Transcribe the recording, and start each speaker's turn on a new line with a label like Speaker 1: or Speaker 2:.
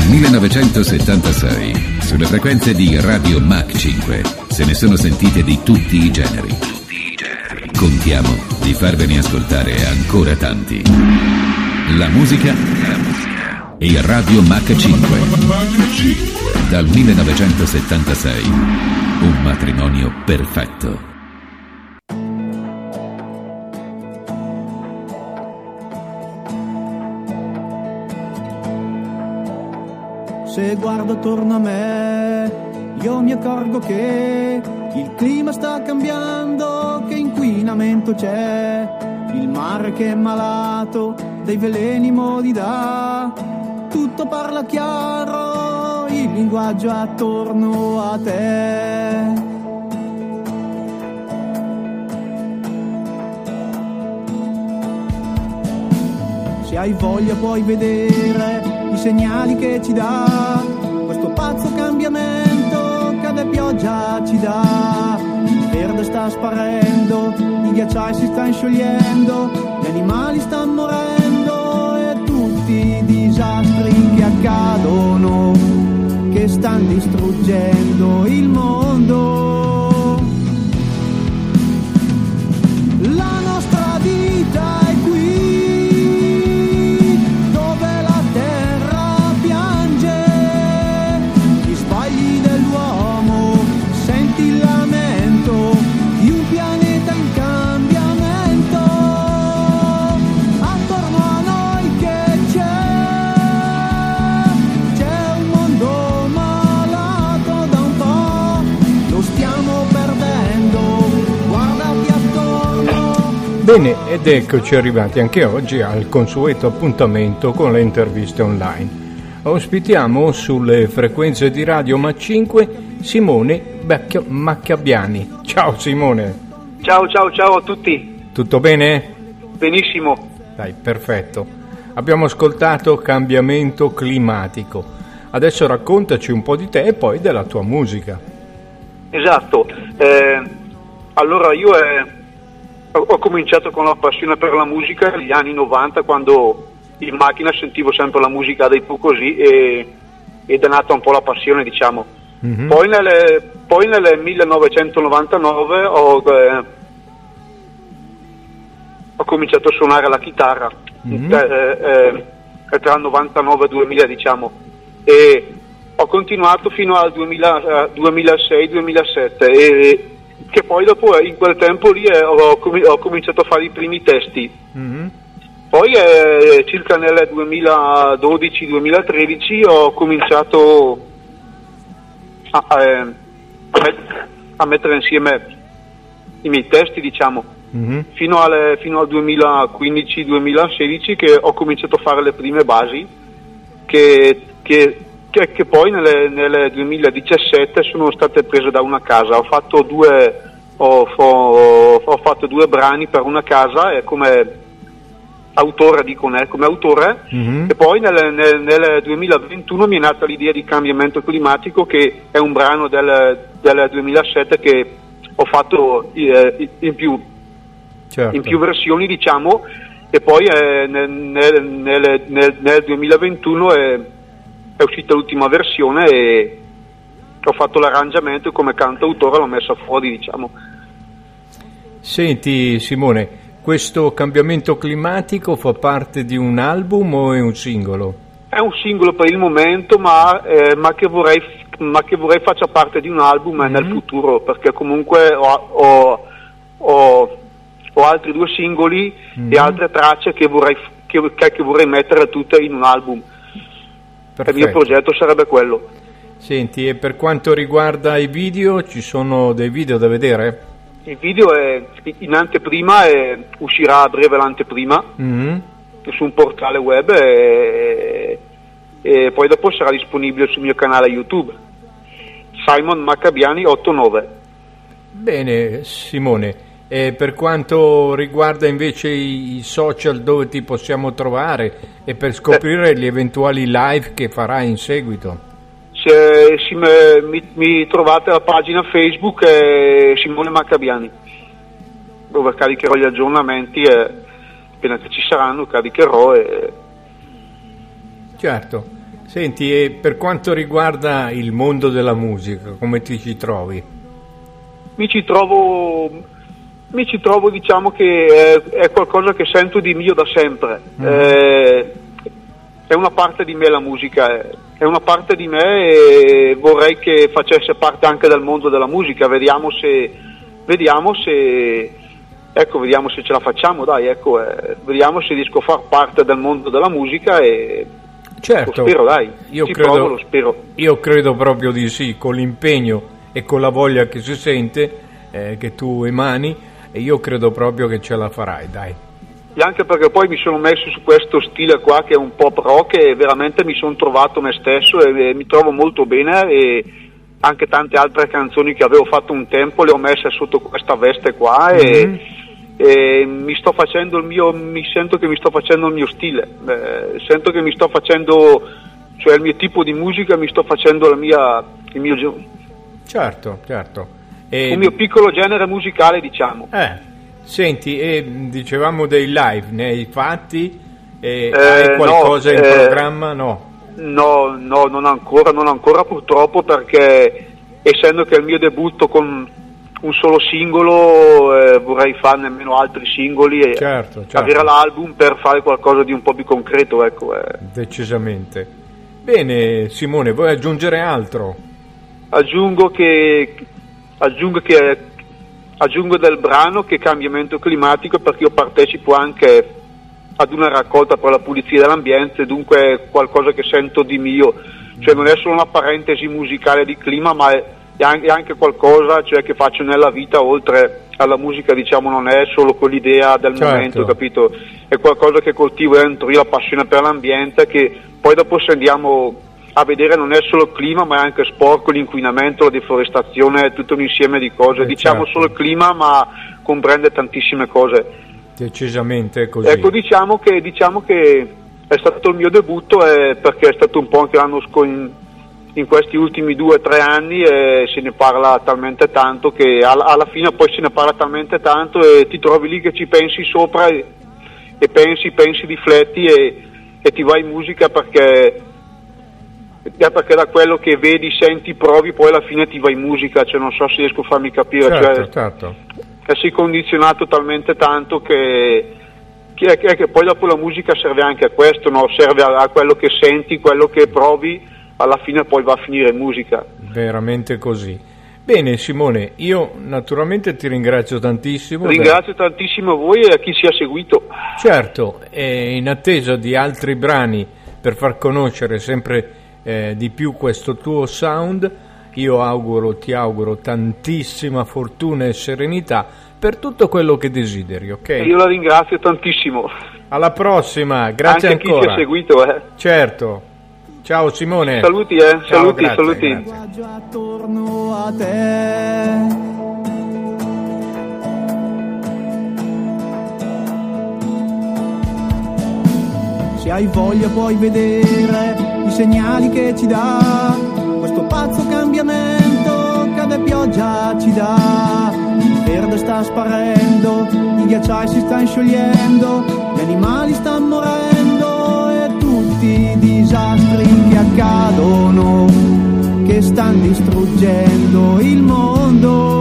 Speaker 1: 1976, sulle frequenze di Radio Mach 5, se ne sono sentite di tutti i generi. Contiamo di farvene ascoltare ancora tanti. La musica e Radio Mach 5. Dal 1976, un matrimonio perfetto.
Speaker 2: Se guardo attorno a me, io mi accorgo che il clima sta cambiando, che inquinamento c'è, il mare che è malato, dei veleni modi dà, tutto parla chiaro, il linguaggio attorno a te. Se hai voglia puoi vedere i segnali che ci dà questo pazzo cambiamento, cade pioggia ci dà, il verde sta sparendo, i ghiacciai si stanno sciogliendo, gli animali stanno morendo e tutti i disastri che accadono, che stanno distruggendo il mondo. La nostra vita è
Speaker 3: Bene, ed eccoci arrivati anche oggi al consueto appuntamento con le interviste online. Ospitiamo sulle frequenze di Radio Mach 5 Simone Maccabiani. Ciao Simone.
Speaker 4: Ciao a tutti.
Speaker 3: Tutto bene?
Speaker 4: Benissimo.
Speaker 3: Dai, perfetto. Abbiamo ascoltato Cambiamento climatico. Adesso raccontaci un po' di te e poi della tua musica.
Speaker 4: Esatto. Allora io ho cominciato con la passione per la musica negli anni 90, quando in macchina sentivo sempre la musica dei Pooh così ed è nata un po' la passione, diciamo. Mm-hmm. Poi nel 1999 ho cominciato a suonare la chitarra, mm-hmm. Tra il 99 e il 2000, diciamo, e ho continuato fino al 2006-2007 e che poi dopo in quel tempo lì ho cominciato a fare i primi testi. Mm-hmm. Poi circa nel 2012-2013 ho cominciato a mettere insieme i miei testi, diciamo, mm-hmm. fino al 2015-2016 che ho cominciato a fare le prime basi che poi nel 2017 sono state prese da una casa. Ho fatto due brani per una casa come autore, mm-hmm. E poi nel 2021 mi è nata l'idea di Cambiamento climatico, che è un brano del 2007 che ho fatto in più versioni, diciamo, e poi nel 2021 è uscita l'ultima versione e ho fatto l'arrangiamento e come cantautore l'ho messa fuori, diciamo.
Speaker 3: Senti Simone, questo Cambiamento climatico fa parte di un album o è un singolo?
Speaker 4: È un singolo per il momento, ma che vorrei faccia parte di un album mm-hmm. nel futuro, perché comunque ho altri 2 singoli mm-hmm. e altre tracce che vorrei mettere tutte in un album. Perfetto. Il mio progetto sarebbe quello.
Speaker 3: Senti, e per quanto riguarda i video, ci sono dei video da vedere?
Speaker 4: Il video è in anteprima e uscirà a breve l'anteprima mm-hmm. su un portale web e poi dopo sarà disponibile sul mio canale YouTube, Simon Maccabiani 89.
Speaker 3: Bene Simone, e per quanto riguarda invece i social, dove ti possiamo trovare e per scoprire gli eventuali live che farai in seguito?
Speaker 4: Mi trovate alla pagina Facebook Simone Maccabiani, dove caricherò gli aggiornamenti e appena che ci saranno caricherò.
Speaker 3: Certo. Senti, e per quanto riguarda il mondo della musica, come ti ci trovi?
Speaker 4: Mi ci trovo, diciamo che è qualcosa che sento di mio da sempre. È una parte di me la musica, è una parte di me e vorrei che facesse parte anche del mondo della musica. Vediamo se ce la facciamo, dai, vediamo se riesco a far parte del mondo della musica e
Speaker 3: certo,
Speaker 4: lo spero, dai, lo spero.
Speaker 3: Io credo proprio di sì, con l'impegno e con la voglia che si sente, che tu emani, e io credo proprio che ce la farai, dai.
Speaker 4: E anche perché poi mi sono messo su questo stile qua che è un pop rock e veramente mi sono trovato me stesso e mi trovo molto bene, e anche tante altre canzoni che avevo fatto un tempo le ho messe sotto questa veste qua e mi sento che mi sto facendo il mio stile, sento che mi sto facendo, cioè il mio tipo di musica, mi sto facendo il mio
Speaker 3: certo
Speaker 4: un mio piccolo genere musicale, diciamo.
Speaker 3: Senti, dicevamo dei live, ne hai fatti? Hai qualcosa in programma? No, non ancora purtroppo, perché essendo che è il mio debutto con un solo singolo, vorrei farne nemmeno altri singoli e certo.
Speaker 4: avere l'album per fare qualcosa di un po' più concreto, ecco.
Speaker 3: Decisamente. Bene, Simone, vuoi aggiungere altro?
Speaker 4: Aggiungo del brano che è cambiamento climatico, perché io partecipo anche ad una raccolta per la pulizia dell'ambiente, dunque è qualcosa che sento di mio, cioè non è solo una parentesi musicale di clima, ma è anche qualcosa, cioè, che faccio nella vita oltre alla musica, diciamo, non è solo quell'idea del momento, capito? È qualcosa che coltivo dentro io, la passione per l'ambiente, che poi dopo se andiamo a vedere non è solo il clima, ma è anche sporco, l'inquinamento, la deforestazione, tutto un insieme di cose. Diciamo solo il clima, ma comprende tantissime cose.
Speaker 3: Decisamente così.
Speaker 4: Ecco, diciamo che è stato il mio debutto, perché è stato un po' anche l'anno scorso, in questi ultimi 2 o 3 anni, se ne parla talmente tanto che alla fine poi se ne parla talmente tanto e ti trovi lì che ci pensi sopra e pensi, rifletti e ti vai in musica perché da quello che vedi, senti, provi, poi alla fine ti vai in musica, cioè non so se riesco a farmi capire,
Speaker 3: certo.
Speaker 4: Sei condizionato talmente tanto che poi dopo la musica serve anche a questo, no? Serve a quello che senti, quello che provi, alla fine poi va a finire in musica.
Speaker 3: Veramente così. Bene Simone, io naturalmente ti ringrazio tantissimo.
Speaker 4: Ringrazio tantissimo a voi e a chi ci ha seguito.
Speaker 3: Certo, in attesa di altri brani per far conoscere sempre di più questo tuo sound, ti auguro tantissima fortuna e serenità per tutto quello che desideri, ok?
Speaker 4: Io la ringrazio tantissimo.
Speaker 3: Alla prossima, grazie
Speaker 4: anche
Speaker 3: ancora.
Speaker 4: Anche chi ci ha seguito,
Speaker 3: Certo. Ciao Simone.
Speaker 4: Saluti,
Speaker 3: Ciao,
Speaker 4: saluti.
Speaker 3: Grazie.
Speaker 2: Attorno a te. Se hai voglia puoi vedere i segnali che ci dà questo pazzo cambiamento, cade pioggia ci dà, il verde sta sparendo, i ghiacciai si stanno sciogliendo, gli animali stanno morendo e tutti i disastri che accadono, che stanno distruggendo il mondo.